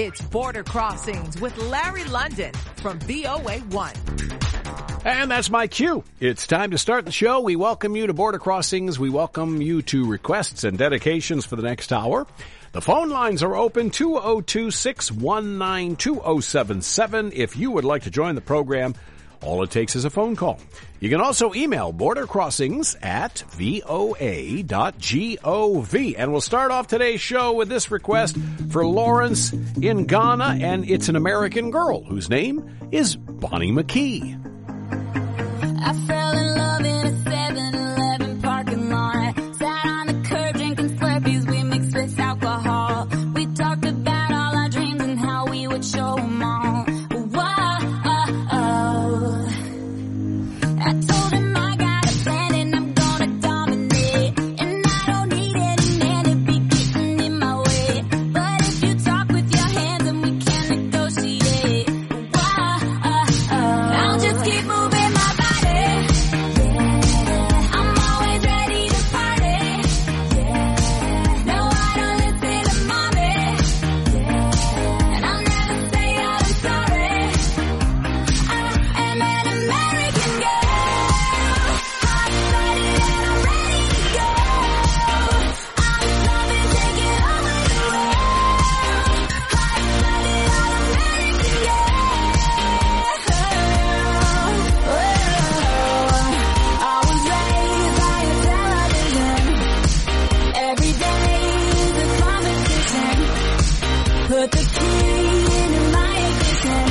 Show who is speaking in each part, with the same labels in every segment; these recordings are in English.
Speaker 1: It's Border Crossings with Larry London from VOA1.
Speaker 2: And that's my cue. It's time to start the show. We welcome you to Border Crossings. We welcome you to requests and dedications for the next hour. The phone lines are open, 202-619-2077. If you would like to join the program, all it takes is a phone call. You can also email bordercrossings@voa.gov. And we'll start off today's show with this request for Lawrence in Ghana, and it's an American girl whose name is Bonnie McKee.
Speaker 3: I fell in love in a 7-Eleven parking lot. Sat on the curb drinking Slurpees we mixed with alcohol. We talked about all our dreams and how we would show them all. I told him I got a plan and I'm gonna dominate. And I don't need any man to be getting in my way. But if you talk with your hands and we can negotiate, I'll just keep moving my body. I'm always ready to party. No, I don't listen to mommy. And I'll never say I'm sorry. I am an American girl. Put the key into my ignition.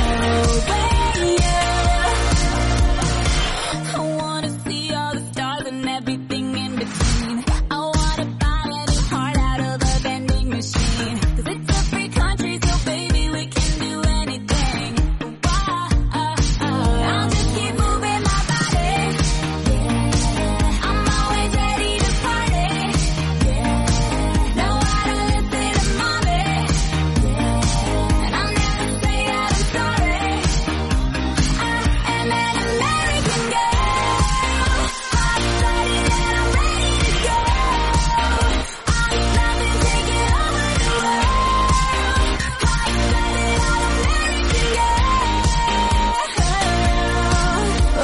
Speaker 3: I wanna see all the stars and everything in between. I wanna buy any heart out of a vending machine. 'Cause it's a free country, so baby, we can do anything. I'll just keep moving my body. I'm always ready to party. No, I don't listen to mommy. And I'll never say I'm sorry. I am an American girl. Hot-blooded and I'm ready to go. I'm loving taking over the world. Hot-blooded, I'm American girl.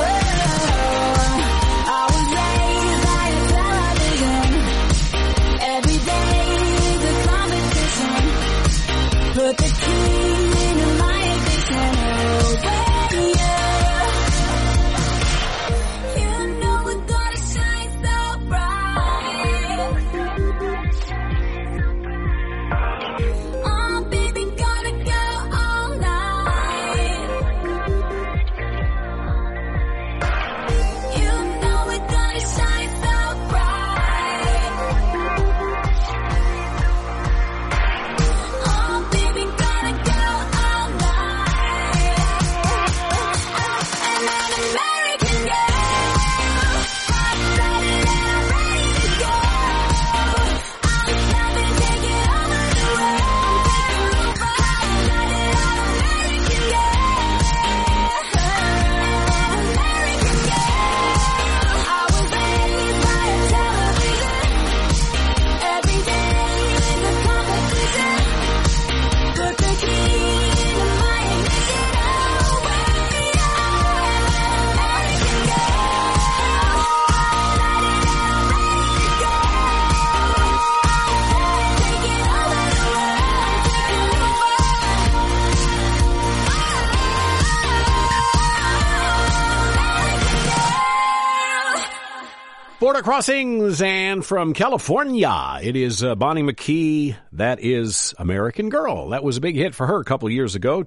Speaker 3: I was raised by a television. Every day's a competition. Put the key into my ignition. You know we're gonna shine so bright. Oh, baby, gonna go all night. You know we're gonna shine so bright. Oh, baby, gonna go all night. I'm an American girl. Hot-blooded and I'm ready to go. I'm loving taking over the world. Taking over. Hot-blooded, I'm American girl. American girl. I was raised by a television. Every day is a competition. Put the key into my ignition. American girl. Hot-blooded and I'm ready to go. Taking over the world. Taking
Speaker 2: Border Crossings, and from California, it is Bonnie McKee. That is American Girl. That was a big hit for her a couple of years ago,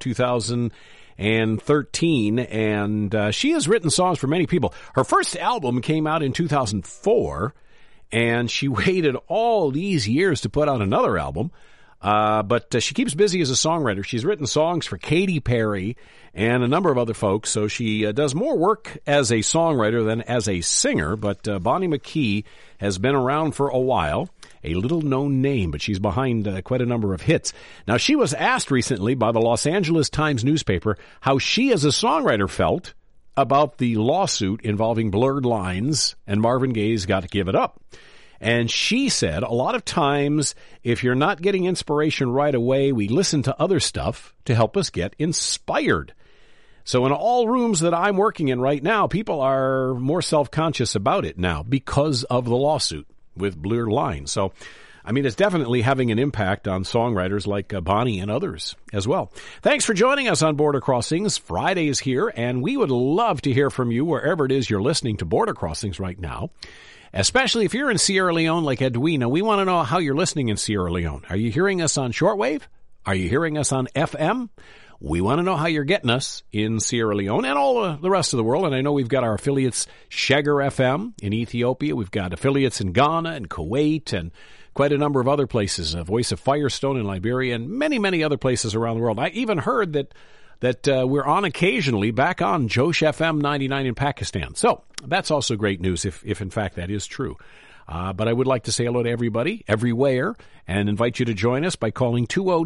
Speaker 2: 2013, and she has written songs for many people. Her first album came out in 2004, and she waited all these years to put out another album. But she keeps busy as a songwriter. She's written songs for Katy Perry and a number of other folks, so she does more work as a songwriter than as a singer. But Bonnie McKee has been around for a while, a little-known name, but she's behind quite a number of hits. Now, she was asked recently by the Los Angeles Times newspaper how she as a songwriter felt about the lawsuit involving Blurred Lines and Marvin Gaye's Got to Give It Up. And she said, a lot of times, if you're not getting inspiration right away, we listen to other stuff to help us get inspired. So in all rooms that I'm working in right now, people are more self-conscious about it now because of the lawsuit with Blur Line. So, I mean, it's definitely having an impact on songwriters like Bonnie and others as well. Thanks for joining us on Border Crossings. Friday is here, and we would love to hear from you wherever it is you're listening to Border Crossings right now, especially if you're in Sierra Leone like Edwina. We want to know how you're listening in Sierra Leone. Are you hearing us on shortwave? Are you hearing us on FM? We want to know how you're getting us in Sierra Leone and all the rest of the world. And I know we've got our affiliates, Shagger FM in Ethiopia. We've got affiliates in Ghana and Kuwait and quite a number of other places, Voice of Firestone in Liberia and many, many other places around the world. I even heard that we're on occasionally back on Josh FM 99 in Pakistan. So that's also great news if in fact that is true. But I would like to say hello to everybody, everywhere, and invite you to join us by calling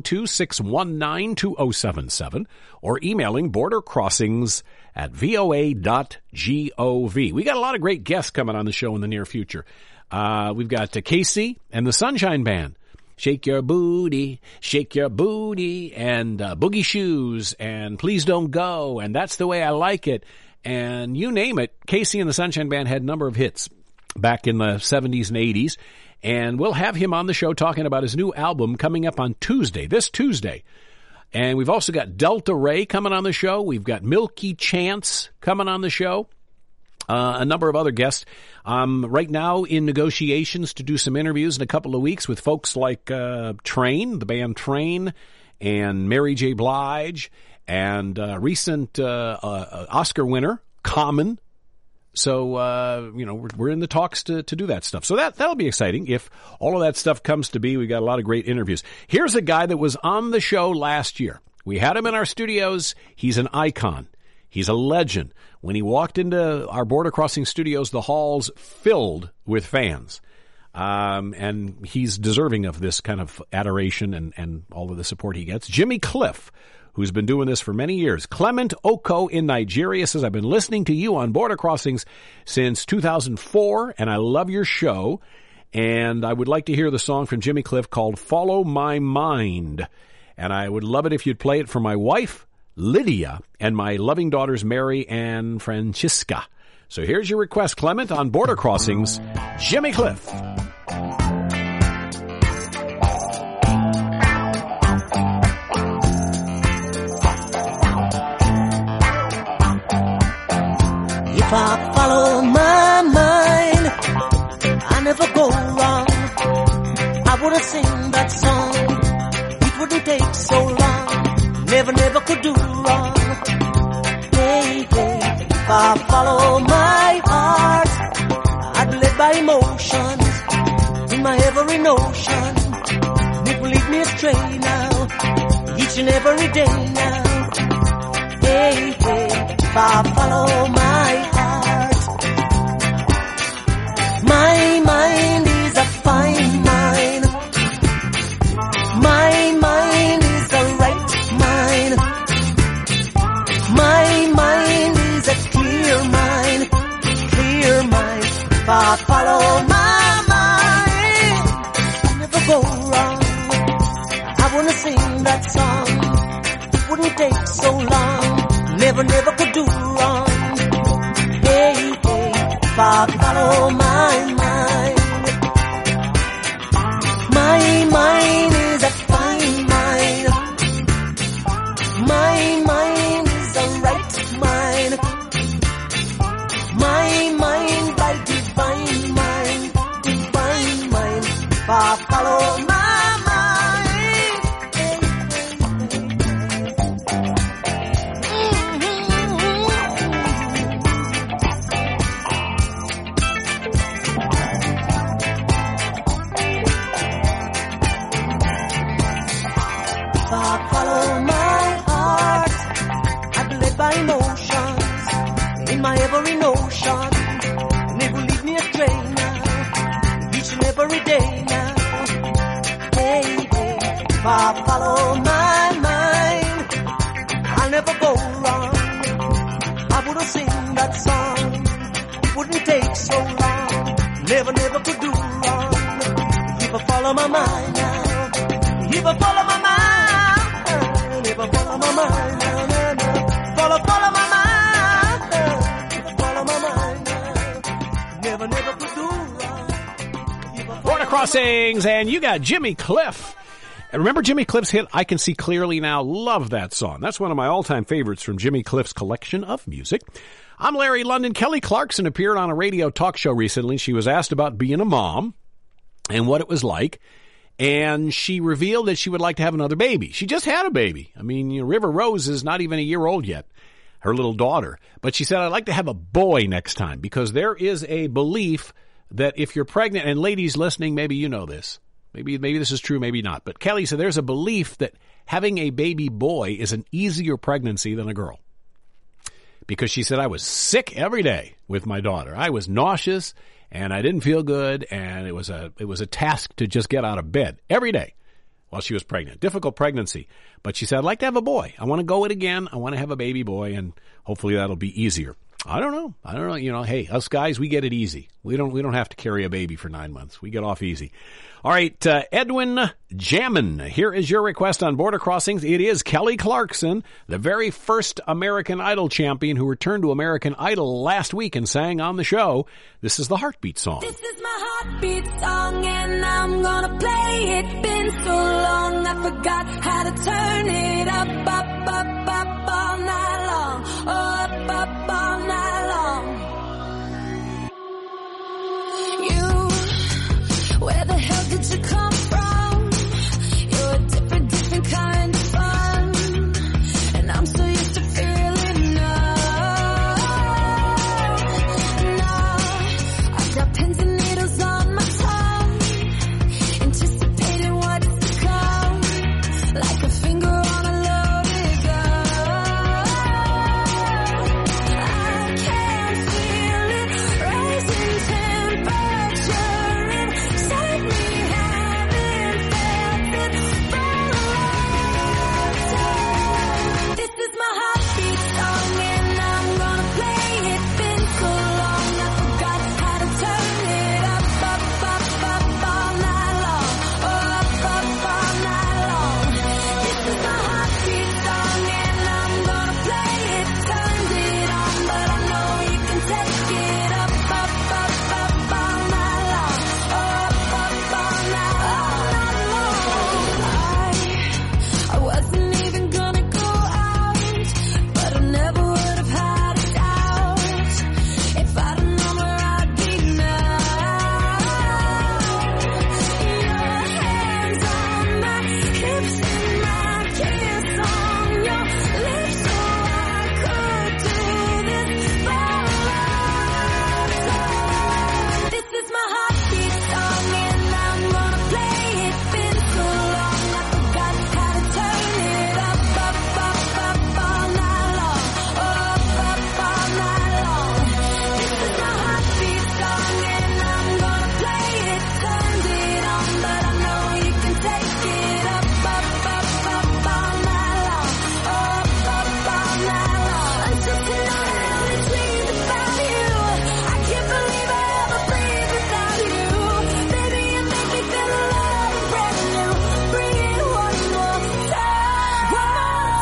Speaker 2: 202-619-2077 or emailing bordercrossings@voa.gov. We got a lot of great guests coming on the show in the near future. We've got Casey and the Sunshine Band. Shake your booty, and Boogie Shoes, and Please Don't Go, and That's the Way I Like It, and you name it. Casey and the Sunshine Band had a number of hits back in the 70s and 80s, and we'll have him on the show talking about his new album coming up on this Tuesday. And we've also got Delta Ray coming on the show. We've got Milky Chance coming on the show. A number of other guests. Right now in negotiations to do some interviews in a couple of weeks with folks like Train, the band Train, and Mary J. Blige, and recent Oscar winner, Common. So, we're in the talks to do that stuff. So that'll be exciting. If all of that stuff comes to be, we got a lot of great interviews. Here's a guy that was on the show last year. We had him in our studios. He's an icon. He's a legend. When he walked into our Border Crossing studios, the halls filled with fans. And he's deserving of this kind of adoration and all of the support he gets. Jimmy Cliff, who's been doing this for many years. Clement Oko in Nigeria says, I've been listening to you on Border Crossings since 2004, and I love your show. And I would like to hear the song from Jimmy Cliff called Follow My Mind. And I would love it if you'd play it for my wife, Lydia, and my loving daughters, Mary and Francisca. So here's your request, Clement, on Border Crossings, Jimmy Cliff.
Speaker 4: If I follow my mind, I never go wrong. I wouldn't sing that song. It wouldn't take so long. Never could do wrong. Hey, if I follow my heart, I'd be led by emotions in my every notion. It will lead me astray now, each and every day now. Hey, if I follow my heart, my mind is a fine mind. My mind is a right mind. My mind is a clear mind. Clear mind. If I follow my mind, I never go wrong. I wanna sing that song. It wouldn't take so long. Never could do wrong. Hey, if I follow my mind. My mind is a fine mind. My mind is a right mind. My mind by divine mind. Divine mind. If I follow my mind. My every notion, and it will lead me astray now, each and every day now. Hey, if I follow my mind, I'll never go wrong. I wouldn't sing that song, it wouldn't take so long. Never could do wrong. follow my mind now. If I follow my mind, if I follow my mind now, now, now. Follow my mind, if I follow my mind now. Never could do wrong. If I follow
Speaker 2: Border Crossings, and you got Jimmy Cliff. And remember Jimmy Cliff's hit, I Can See Clearly Now? Love that song. That's one of my all-time favorites from Jimmy Cliff's collection of music. I'm Larry London. Kelly Clarkson appeared on a radio talk show recently. She was asked about being a mom and what it was like. And she revealed that she would like to have another baby. She just had a baby. I mean, you know, River Rose is not even a year old yet, her little daughter. But she said, I'd like to have a boy next time, because there is a belief that if you're pregnant, and ladies listening, maybe you know this. Maybe this is true, maybe not. But Kelly said there's a belief that having a baby boy is an easier pregnancy than a girl. Because she said, I was sick every day with my daughter. I was nauseous, and I didn't feel good, and it was a task to just get out of bed every day while she was pregnant. Difficult pregnancy. But she said, I'd like to have a boy. I want to go it again. I want to have a baby boy, and hopefully that'll be easier. I don't know. You know, hey, us guys, we get it easy. We don't have to carry a baby for 9 months. We get off easy. All right, Edwin Jammin, here is your request on Border Crossings. It is Kelly Clarkson, the very first American Idol champion who returned to American Idol last week and sang on the show. This is the Heartbeat song.
Speaker 3: This is my heartbeat song and I'm gonna play it. Been so long I forgot how to turn it up, up, up, up all night long. Oh, up, up all night long. Where the hell did you come from? You're a different kind of fun. And I'm so used to feeling numb. Now I've got pins and needles on my tongue, anticipating what's to come, like a finger on a loaded gun. I can feel it rising temperature inside me, haven't felt it for a long time. This is my heartbeat song and I'm gonna play it. Been so long I forgot how to turn it up, up, up, up all night long. Oh, up, up all night long. This is my heartbeat song and I'm gonna play it. Turned it on, but I know you can take it up, up, up, up all night long. Oh, up, up all night long. I wasn't even gonna go out, but I never would have had a doubt if I'd have known where I'd be now. Your hands on my hips and my kiss on your lips, so I could do this for a lifetime. This is my heartbeat song and I'm gonna play it. Been so long I forgot how to turn it up, up, up, up all night long. Oh, up, up all night long. This is my heartbeat song and I'm gonna play it. Turned it on, but I know you can take it up, up, up, up all night long. Oh, up, up all night long. Until tonight I only dreamed about you. I can't believe I ever breathed without you. Baby, you make me feel alive and brand new. Bring it one more time. One more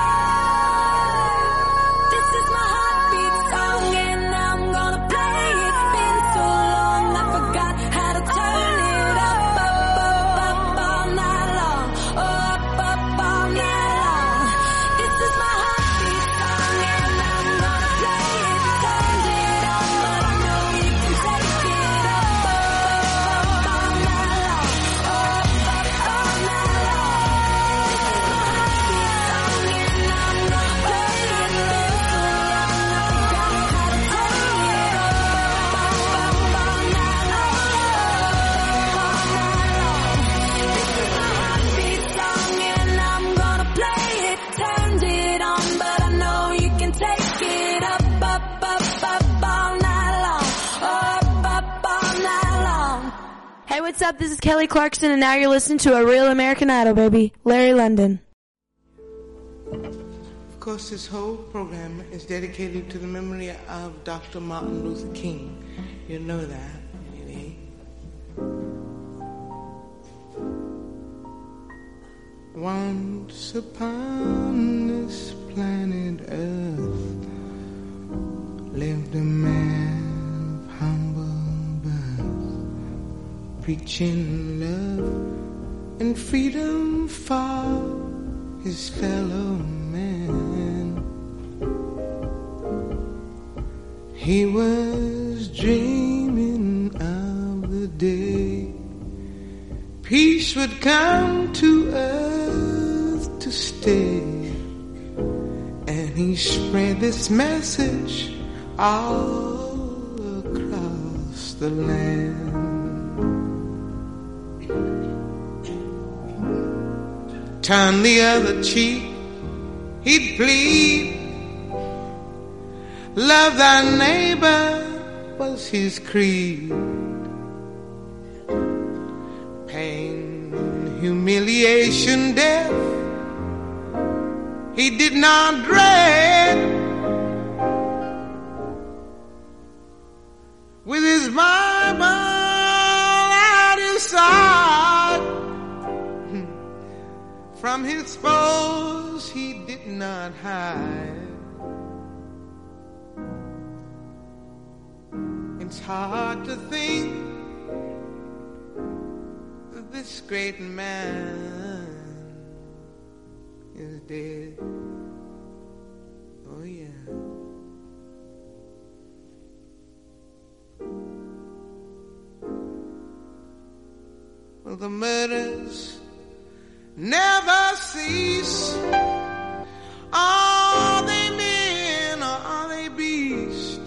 Speaker 3: time. This is my heartbeat song and I'm gonna play it. Been so long I forgot how to turn it up, up, up, up all night long. Oh, up, up all night long. This is my heartbeat song and I'm gonna play it. Turned it on, but I know you can take it up, up, up all night long. Oh, up, up all night long. This is my heartbeat song and I'm gonna play it. Been so long I forgot how to turn it up, up, up all night long. All night long. This is my heartbeat song and I'm gonna play it. Turned it on, but I know you can take it up, up, up, up all night long. Up, up all night long.
Speaker 5: Hey, what's up? This is Kelly Clarkson, and now you're listening to A Real American Idol, baby. Larry London.
Speaker 6: Of course, this whole program is dedicated to the memory of Dr. Martin Luther King. You know that, really. Once upon this planet Earth lived a man of humble birth, preaching love and freedom for his fellow man. He was dreaming of the day peace would come to earth to stay, and he spread this message all across the land. Turn the other cheek, he'd plead. Love thy neighbor was his creed. Pain, humiliation, death, he did not dread. With his Bible at his side, from his foes he did not hide. It's hard to think that this great man is dead. Oh yeah. Well, the murders never cease. Are they men or are they beasts?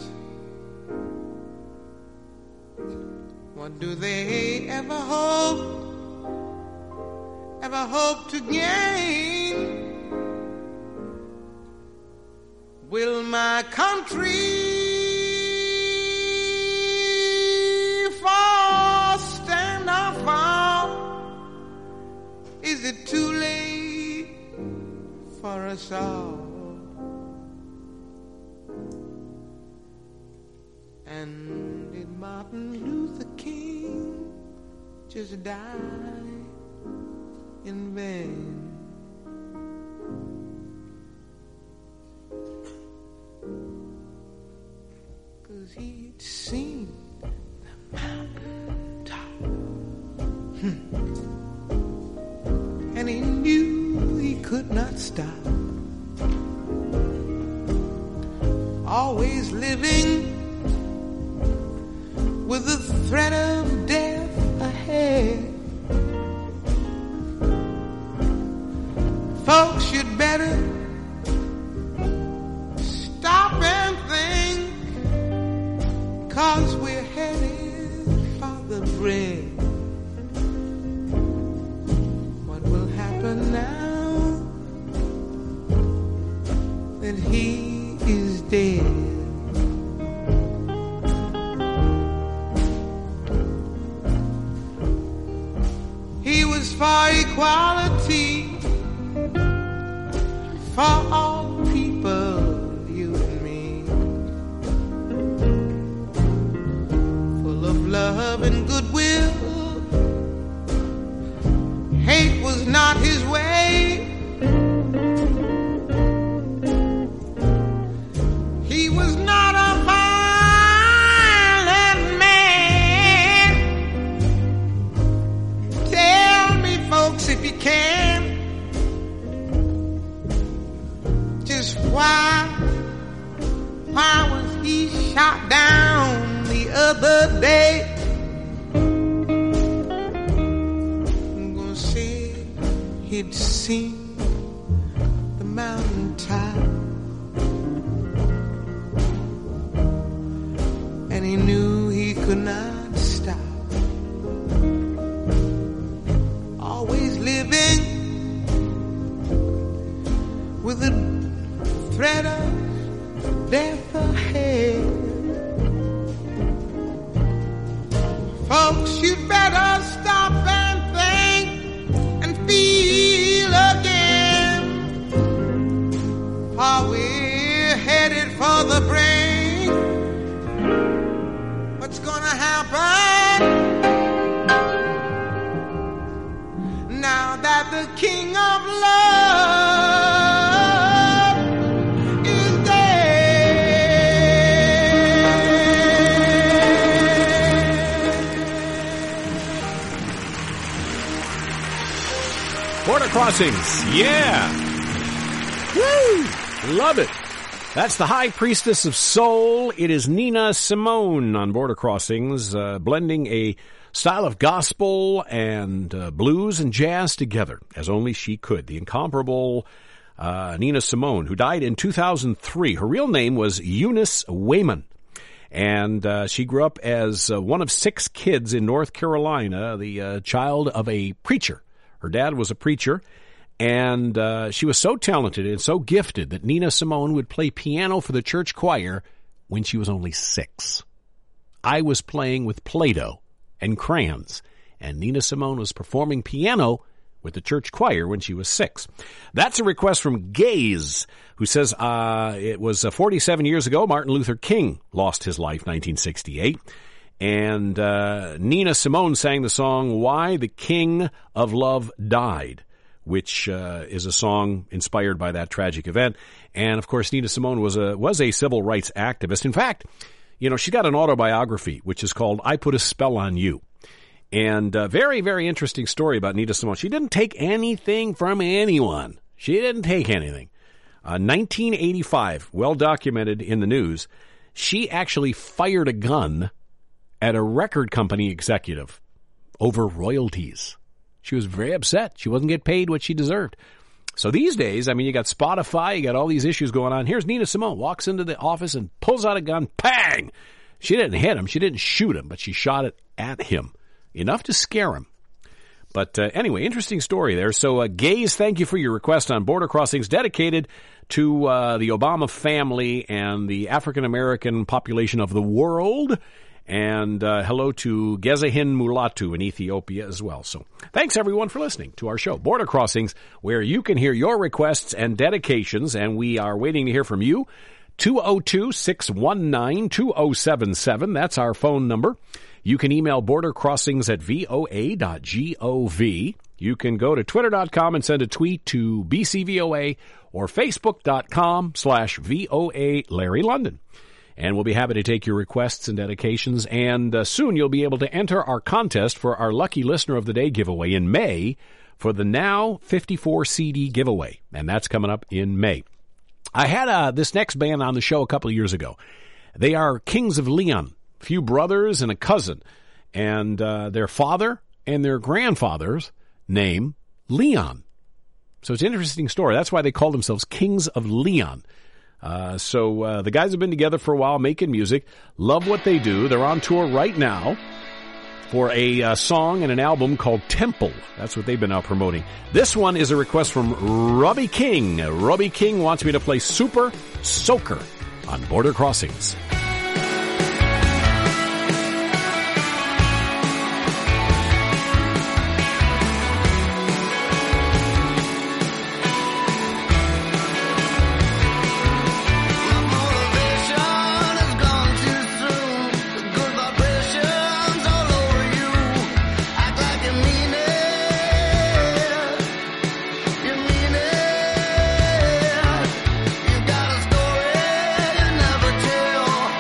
Speaker 6: What do they ever hope to gain? Will my country fall, stand or fall? Is it too late for us all? And did Martin Luther King just die in vain? Cause he'd seen the mountain top, and he knew he could not stop. Always living with the threat of death ahead. Folks, you'd better stop and think, 'cause we're headed for the brink. What will happen now that he is dead? He was for equality for all people, you and me, full of love and goodwill. Hate was not his way. He was not a violent man. Tell me, folks, if you can, just why was he shot down the other day? I'm gonna say he'd seen the mountaintop, and he knew he could not stop. Always living with the threat of death ahead. Folks, you'd better stop and think and feel again, for we're headed for the brink. What's gonna happen now that the King of Love is dead.
Speaker 2: Border Crossings, yeah. Woo! Love it. That's the High Priestess of Soul. It is Nina Simone on Border Crossings, blending a style of gospel and blues and jazz together, as only she could. The incomparable Nina Simone, who died in 2003. Her real name was Eunice Wayman, and she grew up as one of 6 kids in North Carolina, the child of a preacher. Her dad was a preacher, and she was so talented and so gifted that Nina Simone would play piano for the church choir when she was only 6. I was playing with Play-Doh and crayons, and Nina Simone was performing piano with the church choir when she was 6. That's a request from Gaze, who says it was 47 years ago Martin Luther King lost his life, 1968. And Nina Simone sang the song Why the King of Love Died, which is a song inspired by that tragic event. And, of course, Nina Simone was a civil rights activist. In fact, you know, she got an autobiography, which is called I Put a Spell on You. And a very, very interesting story about Nina Simone. She didn't take anything from anyone. She didn't take anything. 1985, well documented in the news, she actually fired a gun at a record company executive over royalties. She was very upset. She wasn't getting paid what she deserved. So these days, I mean, you got Spotify, you got all these issues going on. Here's Nina Simone, walks into the office and pulls out a gun, bang! She didn't hit him, she didn't shoot him, but she shot it at him. Enough to scare him. But anyway, interesting story there. So, Gaze, thank you for your request on Border Crossings, dedicated to the Obama family and the African-American population of the world. And hello to Gezahin Mulatu in Ethiopia as well. So thanks, everyone, for listening to our show, Border Crossings, where you can hear your requests and dedications, and we are waiting to hear from you. 202-619-2077. That's our phone number. You can email bordercrossings@voa.gov. You can go to twitter.com and send a tweet to BCVOA or facebook.com/VOA Larry London. And we'll be happy to take your requests and dedications. And soon you'll be able to enter our contest for our Lucky Listener of the Day giveaway in May for the Now 54 CD giveaway. And that's coming up in May. I had this next band on the show a couple of years ago. They are Kings of Leon, a few brothers and a cousin. And their father and their grandfather's name, Leon. So it's an interesting story. That's why they call themselves Kings of Leon. So the guys have been together for a while making music. Love what they do. They're on tour right now for a song and an album called Temple. That's what they've been out promoting. This one is a request from Robbie King. Robbie King wants me to play Super Soaker on Border Crossings.
Speaker 3: You got a story you never tell.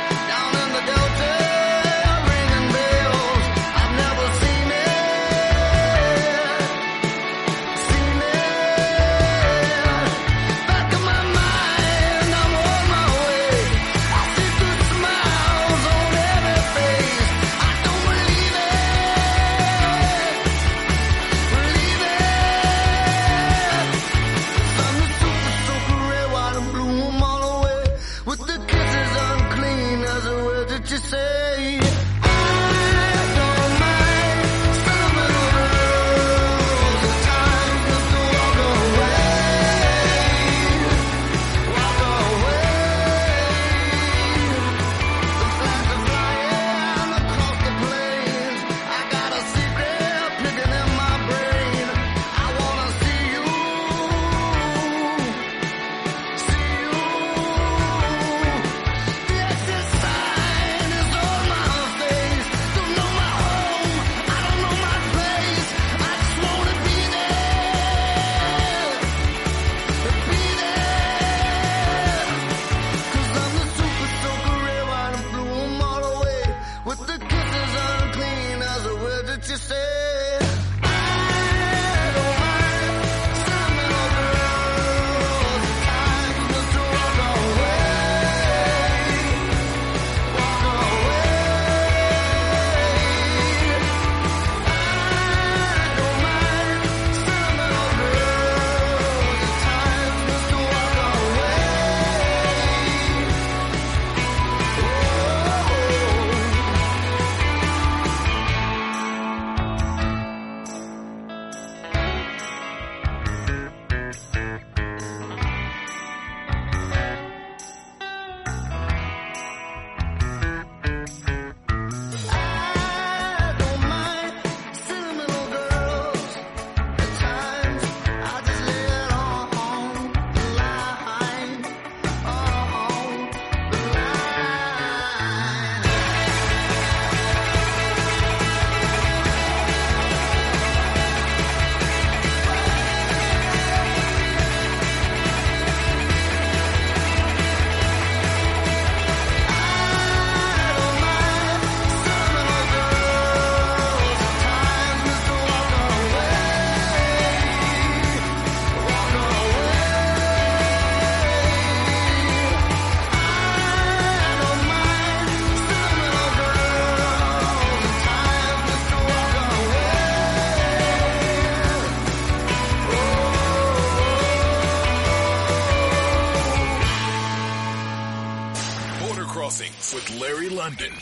Speaker 7: Larry London.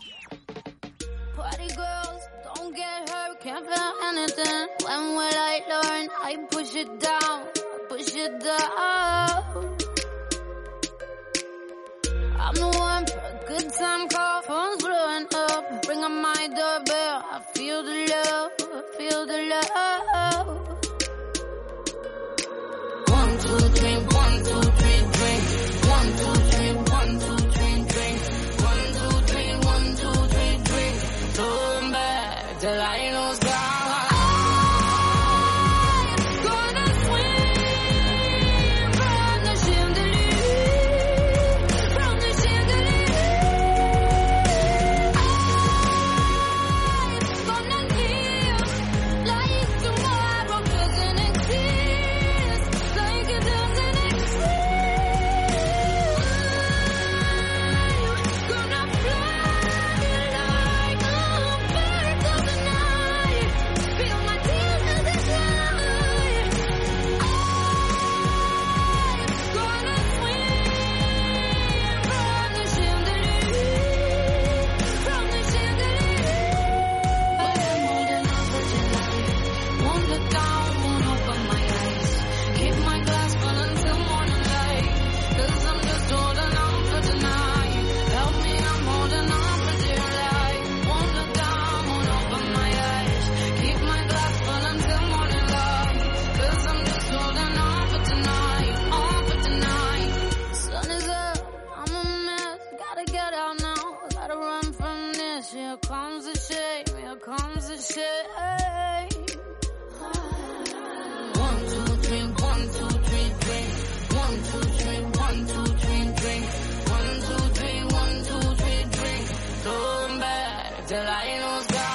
Speaker 3: Party girls, don't get hurt, can't feel anything. When will I learn? I push it down, push it down. I'm the one for a good time call, phone's blowing up. Bring up my doorbell, I feel the love, I feel the love. 1, 2, 3, 1, 2, 3, drink. 1, 2, 3, 1, 2, 3, drink. 1, 2, 3, 1, 2, 3, drink. Turn back till I lose God. Here comes the shame, here comes the shame. 1, 2, 3, 1, 2, 3, drink. 1, 2, 3, 1, 2, 3, drink. 1, 2, 3, 1, 2, 3, drink. Turn back till I lose God.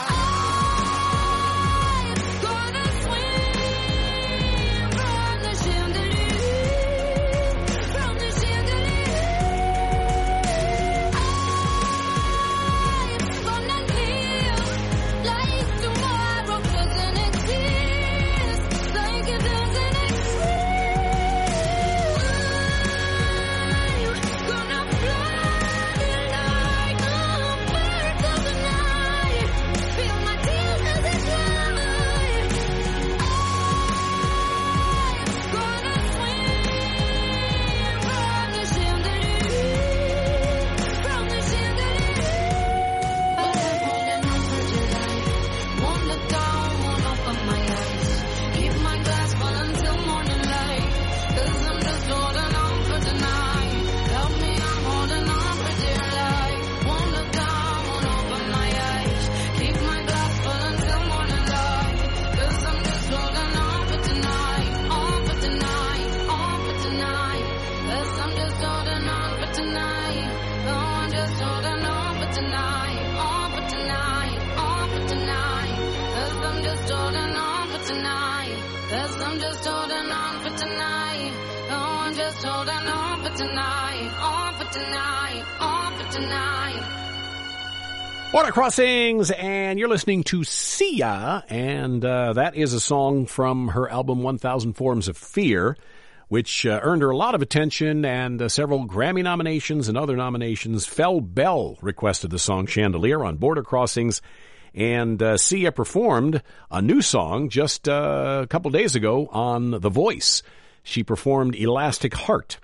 Speaker 2: Water Crossings, and you're listening to Sia, and that is a song from her album 1000 Forms of Fear, which earned her a lot of attention and several Grammy nominations and other nominations. Fel Bell requested the song Chandelier on Border Crossings, and Sia performed a new song just a couple days ago on The Voice. She performed Elastic Heart,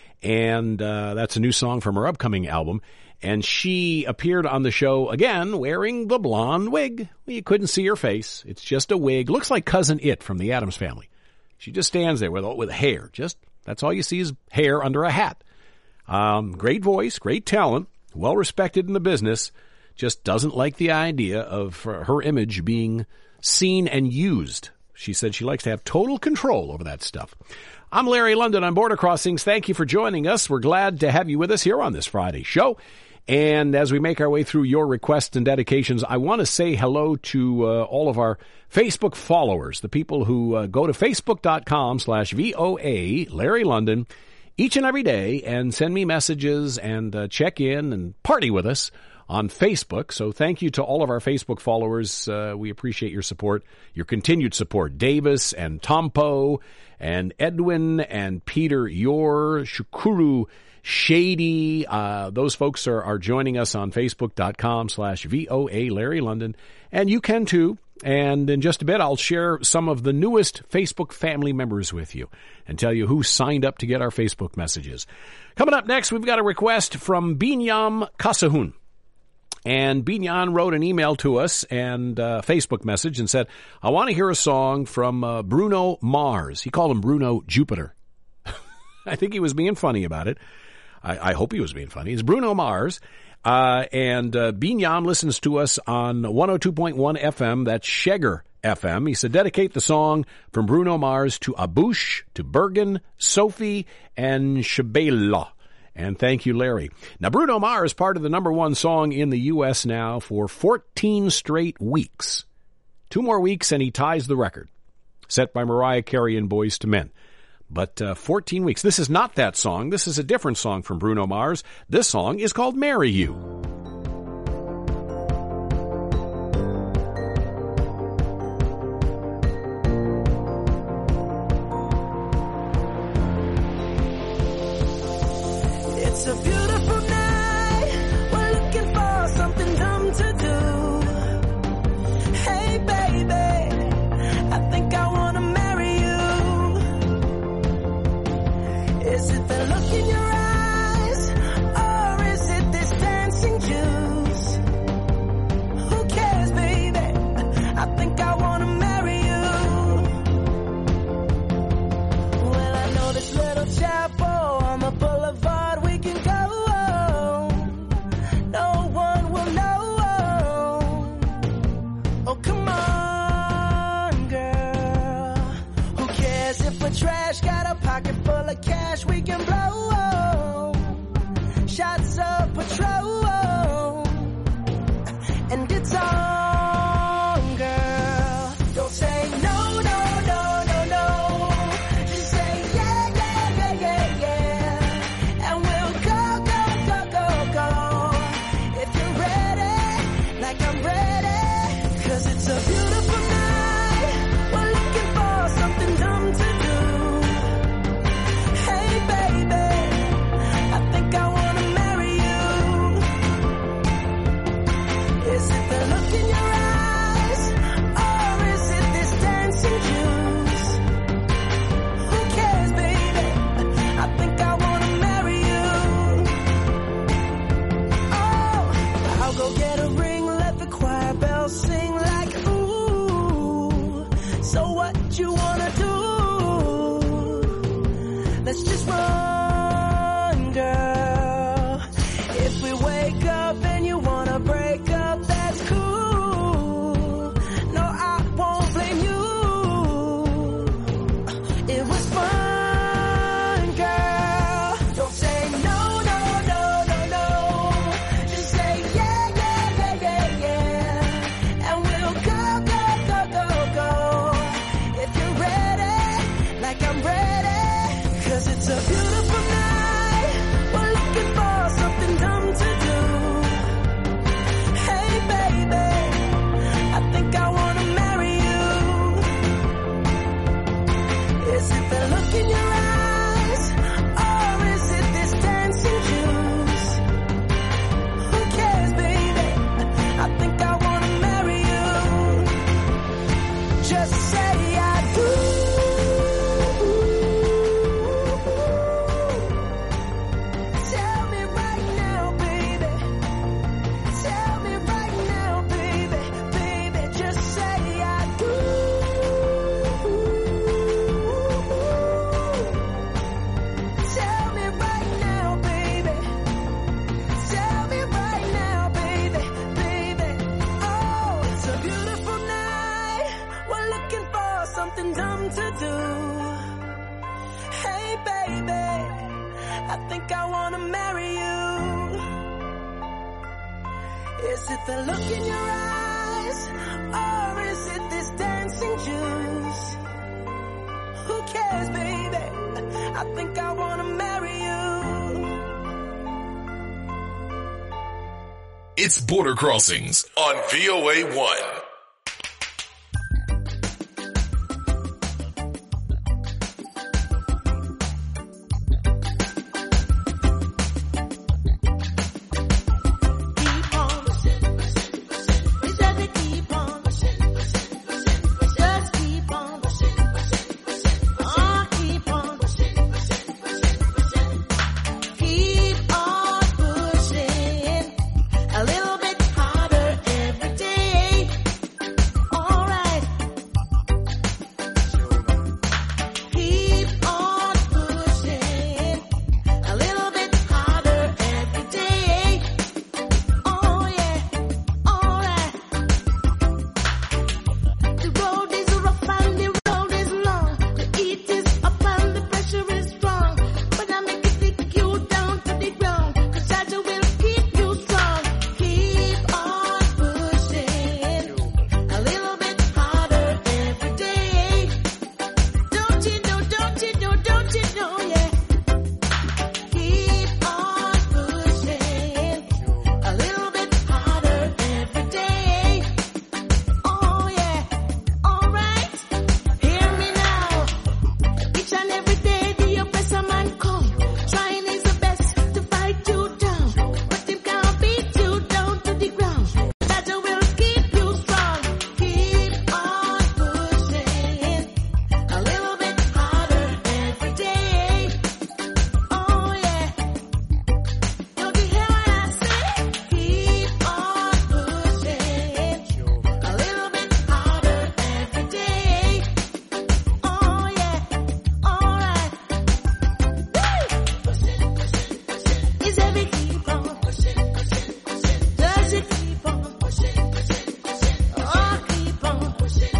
Speaker 2: and that's a new song from her upcoming album. And she appeared on the show again wearing the blonde wig. Well, you couldn't see her face. It's just a wig. Looks like Cousin It from the Addams Family. She just stands there with hair. Just that's all you see is hair under a hat. Great voice, great talent, well respected in the business. Just doesn't like the idea of her image being seen and used. She said she likes to have total control over that stuff. I'm Larry London on Border Crossings. Thank you for joining us. We're glad to have you with us here on this Friday show. And as we make our way through your requests and dedications, I want to say hello to all of our Facebook followers, the people who go to facebook.com/VOA Larry London each and every day and send me messages and check in and party with us on Facebook. So thank you to all of our Facebook followers. We appreciate your support, your continued support. Davis and Tompo and Edwin and Peter Yor, Shukuru, Shady. Those folks are joining us on Facebook.com/VOA Larry London. And you can too. And in just a bit, I'll share some of the newest Facebook family members with you and tell you who signed up to get our Facebook messages. Coming up next, we've got a request from Binyam Kasahun. And Binyan wrote an email to us and a Facebook message and said, I want to hear a song from Bruno Mars. He called him Bruno Jupiter. I think he was being funny about it. I hope he was being funny. It's Bruno Mars. And Binyan listens to us on 102.1 FM. That's Shegger FM. He said, dedicate the song from Bruno Mars to Abush, to Bergen, Sophie, and Shabela. And thank you, Larry. Now, Bruno Mars, part of the number one song in the U.S. now for 14 straight weeks. 2 more weeks and he ties the record, set by Mariah Carey and Boyz II Men. But 14 weeks. This is not that song. This is a different song from Bruno Mars. This song is called Marry You.
Speaker 4: It's a beautiful night. We're looking for something dumb to do. Hey, baby, I think I want to marry you. Is it the look in your eyes, or is it this dancing juice? Who cares, baby? I think I want to marry you. Well, I know this little chapel on the boulevard. We can go. No one will know. Oh, come on, girl. Who cares if we're trash? Got a pocket full of cash we can blow. Shots of Patrol. And it's on, girl. Don't say no, no, no, no, no. Just say yeah, yeah, yeah, yeah, yeah. And we'll go, go, go, go, go. If you're ready, like I'm ready. 'Cause it's a beautiful night. We're looking for something dumb to do. Hey, baby, I think I want to marry you. Is it the look in your eyes, or is it this dancing juice? Who cares, baby? I think I want to marry you. Oh, I'll go get a ring, let the choir bells sing like ooh. So what you wanna do? Let's just run, girl. If we wake up and you wanna break up, that's cool. No, I won't blame you. It was fun, girl. Don't say no, no, no, no, no. Just say yeah, yeah, yeah, yeah, yeah. And we'll go, go, go, go, go. If you're ready, like I'm ready. 'Cause it's a beautiful night. We're looking for something dumb to do. Hey, baby, I think I want to marry you. Is it the look in your eyes, or is it this dancing juice? Who cares, baby? I think I want to marry you. Just say I do. Tell me right now, baby. Tell me right now, baby. Baby, just say I do. Tell me right now, baby. Tell me right now, baby. Baby, oh, it's a beautiful night. We're looking for something dumb to do. Hey, baby, I think I want to marry you. Is it the look in your eyes, or is it this dancing juice? Who cares, baby? I think I want to marry you.
Speaker 7: It's Border Crossings on VOA1.
Speaker 4: Keep on pushing. We said to keep on pushing. Just keep on pushing. Oh, keep on pushing. Keep on pushing. A little bit harder every day. All right. Keep on pushing. A little bit harder every day. Oh yeah, alright. The road is rough and the road is long. The heat is up and the pressure is strong. But I make it take you down to the ground. 'Cause Jaja will keep you strong. Keep on pushing. A little bit harder every day. Don't you know, don't you know, don't you know, yeah. Keep on pushing. A little bit harder every day. Oh yeah, alright. Hear me now. Each and every day the oppressor man come, trying his best to fight you down, but him can't beat you down to the ground. Jaja will keep you strong. Keep on pushing. A little bit harder every day. Oh yeah. Don't you hear what I say? Keep on pushing. A little bit harder every day. Oh yeah. Alright. Woo! Is every keep on pushing. Does it keep on pushing? Oh, keep on pushing.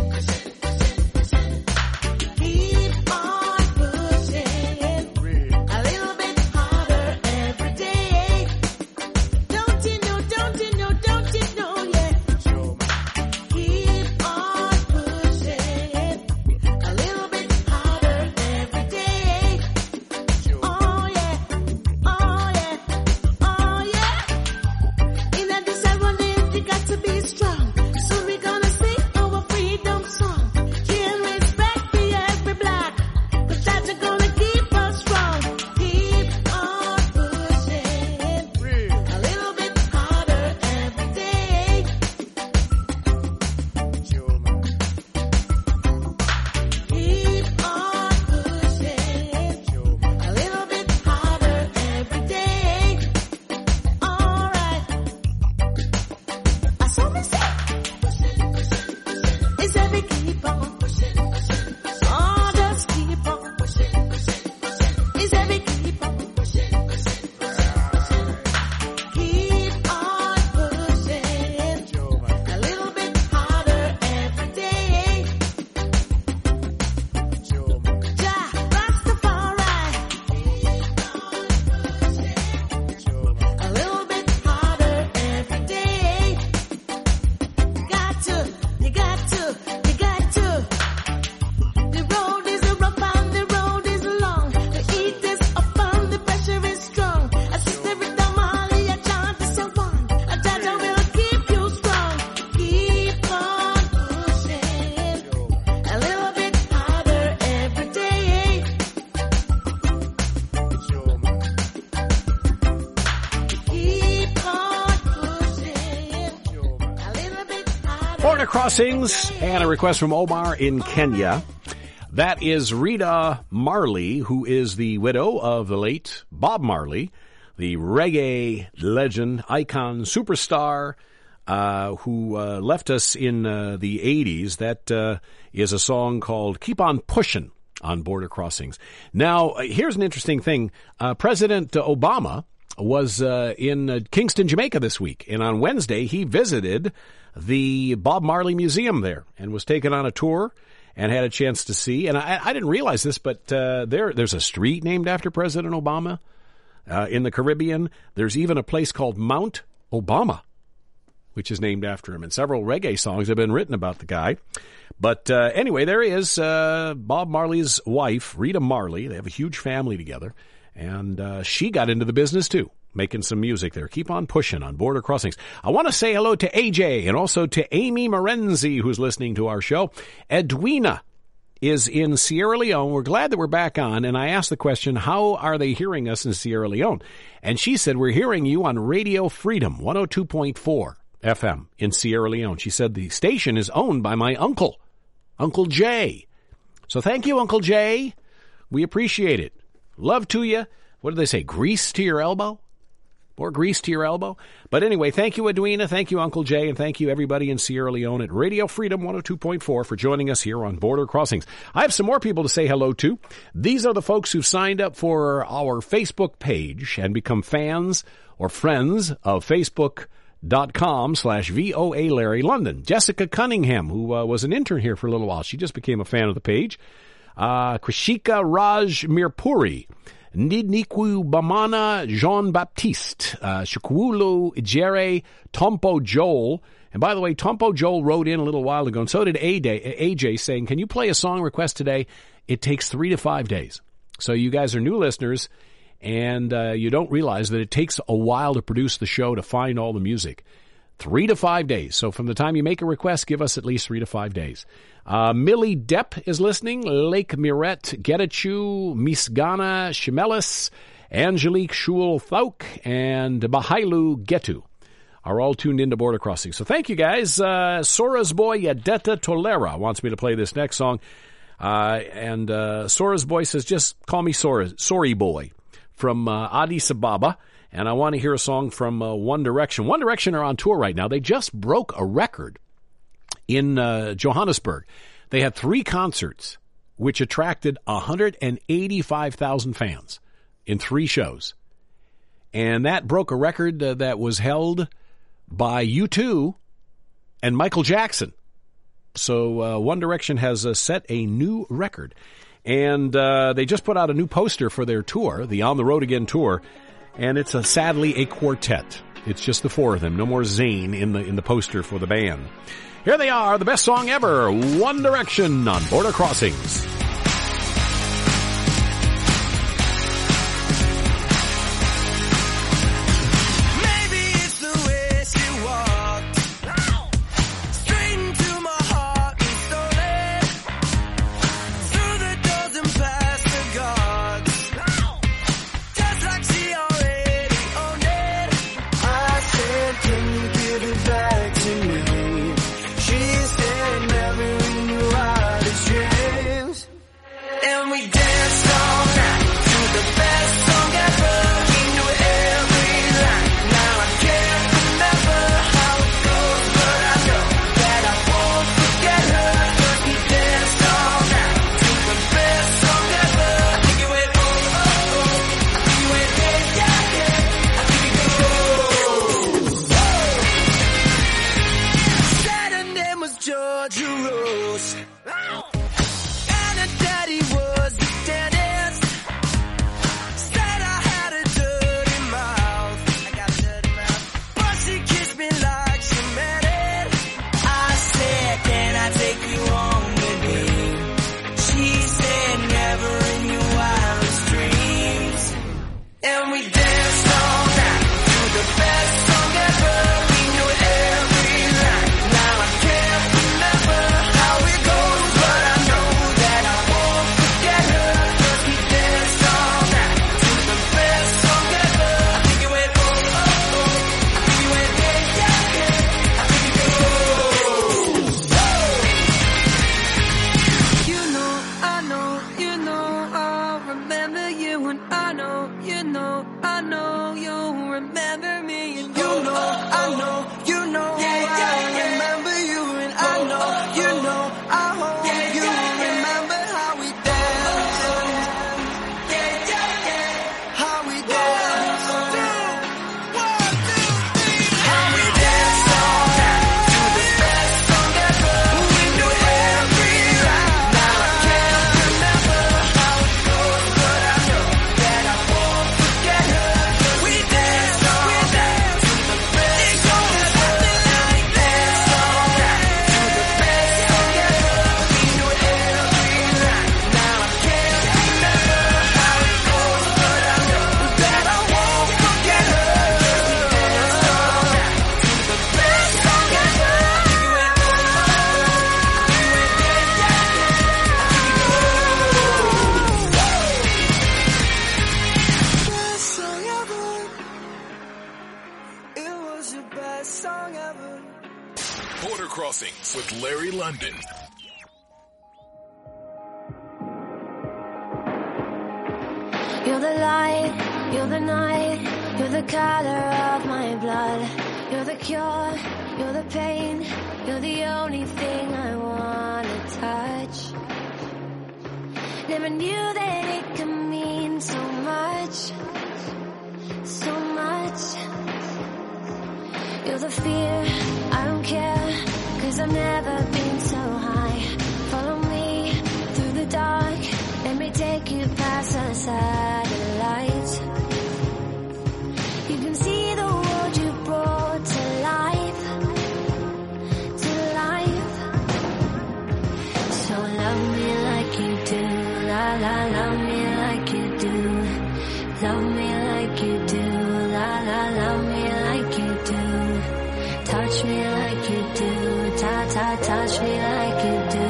Speaker 4: Keep on pushing. A little bit harder every day. Don't you know, don't you know, don't you know, yeah. Keep on pushing. A little bit harder every day. Oh yeah, oh yeah, oh yeah. In this world, you got to be strong. So we're gonna sing our freedom song. Give respect to every black. But that's gonna keep us strong. Keep on pushing. A little bit harder every day. Keep on pushing. A little bit harder every day. Alright. I saw me say. It's every keep on pushing. Oh, just keep on pushing. It's every keep on pushing. Keep on pushing. A little bit harder every day. Jah Rastafari. A little bit harder every day. Got to, you got to, you got to. The road is rough and the road is long. The heat is up and the pressure is strong. A sister with the Mali, a chant is a one. A Jaja will keep you strong. Keep on pushing. A little bit harder every day. Keep on pushing. A little bit harder.
Speaker 2: Border Crossings and a request from Omar in Kenya. That is Rita Marley, who is the widow of the late Bob Marley, the reggae legend, icon, superstar, who left us in the 80s. That is a song called Keep On Pushin' on Border Crossings. Now, here's an interesting thing. President Obama was in Kingston, Jamaica this week, and on Wednesday he visited the Bob Marley Museum there and was taken on a tour and had a chance to see. And I didn't realize this, but there's a street named after President Obama in the Caribbean. There's even a place called Mount Obama, which is named after him. And several reggae songs have been written about the guy. But anyway, there he is, Bob Marley's wife, Rita Marley. They have a huge family together. And she got into the business, too. making some music there. Keep on pushing on Border Crossings. I want to say hello to AJ and also to Amy Morenzi, who's listening to our show. Edwina is in Sierra Leone. We're glad that we're back on. And I asked the question, how are they hearing us in Sierra Leone? And she said, we're hearing you on Radio Freedom, 102.4 FM in Sierra Leone. She said the station is owned by my uncle, Uncle Jay. So thank you, Uncle Jay. We appreciate it. Love to you. What do they say? Grease to your elbow? More grease to your elbow? But anyway, thank you, Edwina. Thank you, Uncle Jay. And thank you, everybody in Sierra Leone at Radio Freedom 102.4 for joining us here on Border Crossings. I have some more people to say hello to. These are the folks who've signed up for our Facebook page and become fans or friends of Facebook.com/VOA Larry London. Jessica Cunningham, who was an intern here for a little while. She just became a fan of the page. Krishika Raj Mirpuri. Nidniku Bamana Jean-Baptiste, Shukwulu Ijere, Tompo Joel. And by the way, Tompo Joel wrote in a little while ago, and so did AJ, saying, can you play a song request today? It takes 3 to 5 days. So you guys are new listeners, and you don't realize that it takes a while to produce the show, to find all the music. 3 to 5 days. So from the time you make a request, give us at least 3 to 5 days. Millie Depp is listening. Lake Mirette, Getachew, Misgana, Shimelis, Angelique Shul Thauk, and Bahailu Getu are all tuned into Border Crossing. So thank you, guys. Sora's boy, Yadeta Tolera, wants me to play this next song. And Sora's boy says, just call me Sorry Boy from Addis Ababa. And I want to hear a song from One Direction. One Direction are on tour right now. They just broke a record in Johannesburg. They had 3 concerts, which attracted 185,000 fans in 3 shows. And that broke a record that was held by U2 and Michael Jackson. So One Direction has set a new record. And they just put out a new poster for their tour, the On the Road Again tour. And it's sadly a quartet. It's just the 4 of them. No more Zayn in the poster for the band. Here they are, the best song ever, One Direction on Border Crossings.
Speaker 7: with Larry London.
Speaker 3: You're the light, you're the night, you're the color of my blood. You're the cure, you're the pain, you're the only thing I wanna touch. Never knew that it could mean so much, so much. You're the fear, I don't care, 'cause I've never been so high. Follow me through the dark, let me take you past the satellites. You can see the world you brought to life, to life. So love me like you do, la la, love me like you do. Love me like you do, la la, love me like you do. Touch me like you do, ta ta, touch me like you do.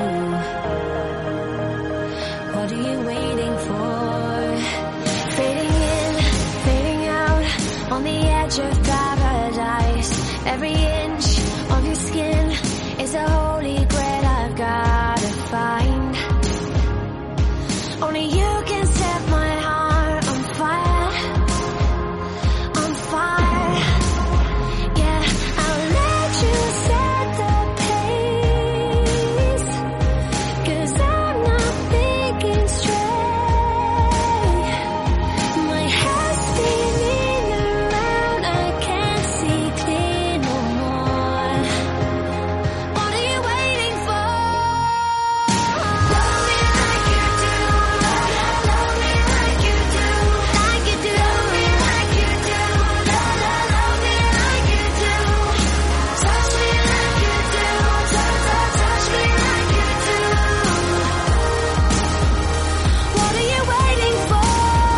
Speaker 3: What are you waiting for? Fading in, fading out, on the edge of paradise. Every inch of your skin is a holy grail I've gotta find. Only you can set my heart on fire, on fire. Yeah, I'll let you set the pace, 'cause I'm not thinking straight. My head's spinning around, I can't see clear no more. What are you waiting for? Love me like you do, love me like you do, like you do. Love me like you do, love me like you do. Touch me like you do, touch me like you do. What are you waiting for?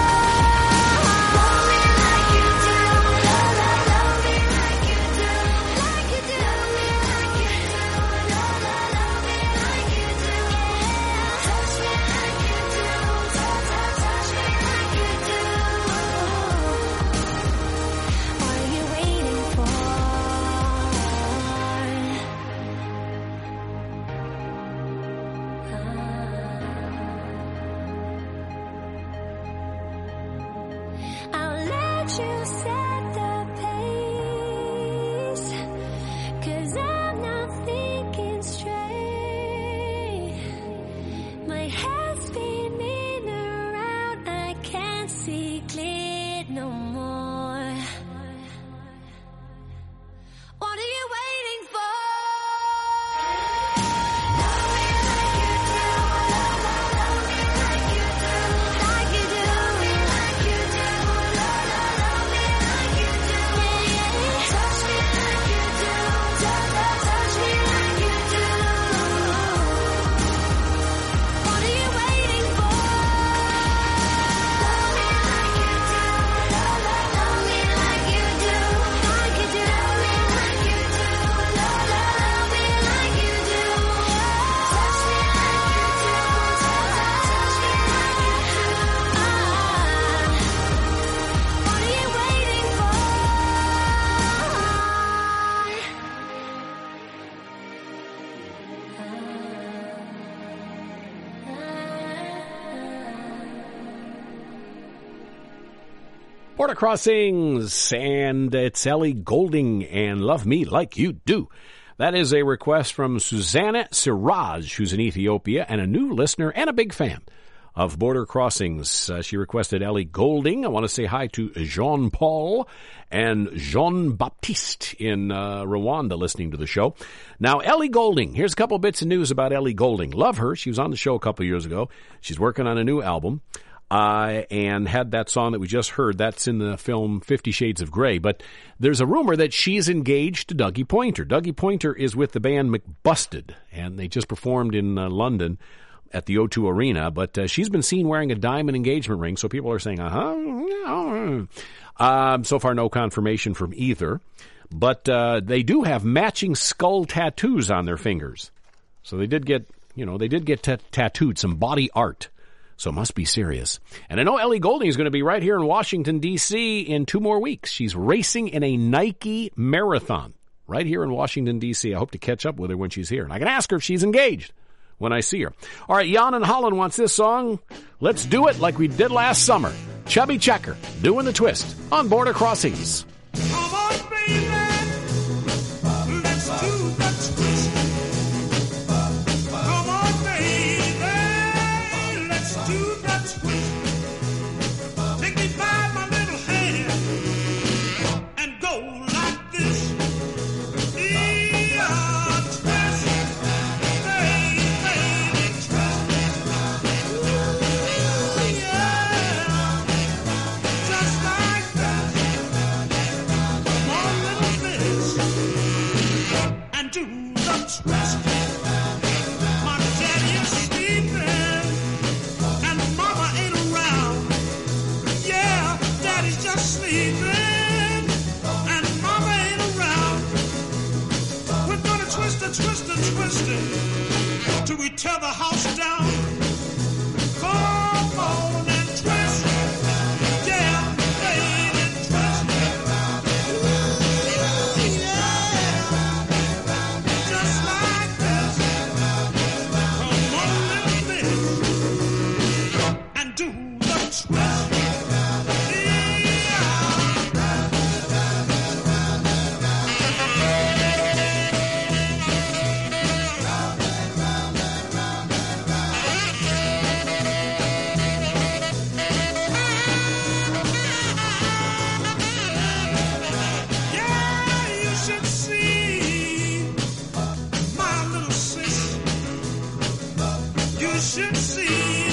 Speaker 3: Love me like you do, love me like you do, like you do. Love me like you do, love me like you do. Touch me like you do, touch me like you do. What are you waiting for? I'll let you set the pace, 'cause I'm not thinking straight. My head's spinning around, I can't see clear no more. What are you waiting for? Love me like you do, love me like you do, like you do, like you do. Love me like you do, touch me like you do, touch me like you do. What are you waiting for? Love me like you do, love me like you do, like you do. Love me like you do, love me like you do. Touch me like you do, touch me like you do. What are you waiting for?
Speaker 2: Border Crossings, and it's Ellie Goulding and Love Me Like You Do. That is a request from Susanna Siraj, who's in Ethiopia and a new listener and a big fan of Border Crossings. She requested Ellie Goulding. I want to say hi to Jean-Paul and Jean-Baptiste in Rwanda listening to the show. Now, Ellie Goulding, here's a couple bits of news about Ellie Goulding. Love her. She was on the show a couple years ago. She's working on a new album. And had that song that we just heard. That's in the film 50 Shades of Grey. But there's a rumor that she's engaged to Dougie Pointer. Dougie Pointer is with the band McBusted, and they just performed in London at the O2 Arena. But she's been seen wearing a diamond engagement ring, so people are saying, so far, no confirmation from either. But they do have matching skull tattoos on their fingers. So they did get, tattooed, some body art. So it must be serious. And I know Ellie Goulding is going to be right here in Washington, D.C. in 2 more weeks. She's racing in a Nike marathon. right here in Washington, D.C. I hope to catch up with her when she's here. And I can ask her if she's engaged when I see her. All right, Jan in Holland wants this song. Let's do it like we did last summer. Chubby Checker, doing the twist on Border Crossings.
Speaker 6: Come on, baby. Let's do the twist. Come on, baby. Let's do the twist. Take me by my little hand and go like this. Yeah, twist. Baby, twist. Yeah, just like that. Come on, little miss, and do the twist. My daddy is sleeping, and mama ain't around. Yeah, daddy's just sleeping, and mama ain't around. We're gonna twist it till we tear the house down. Come on and twist, yeah, baby, twist. Yeah, just like this. Come on, little miss, and do the twist. Yeah. Yeah, you should see my little sis. You should see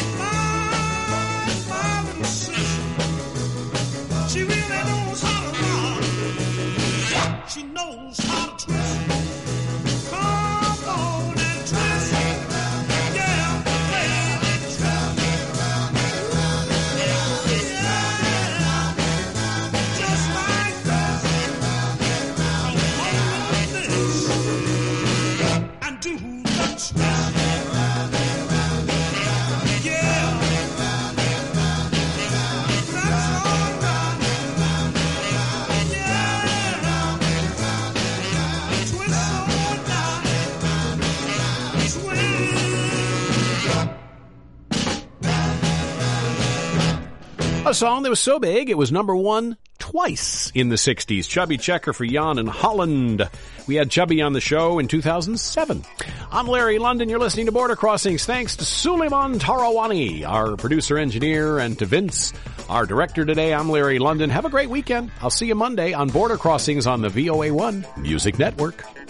Speaker 6: my little sis. She really knows how to rock. She knows how to twist. Come on and twist. Yeah, baby, twist. Yeah, just like that. Come on like this and do the twist. Yeah, that's all right. Yeah, twist all night. Twist.
Speaker 2: A song that was so big, it was number one twice in the 60s. Chubby Checker for Jan in Holland. We had Chubby on the show in 2007. I'm Larry London. You're listening to Border Crossings. Thanks to Suleiman Tarawani, our producer engineer, and to Vince, our director today. I'm Larry London. Have a great weekend. I'll see you Monday on Border Crossings on the VOA1 Music Network.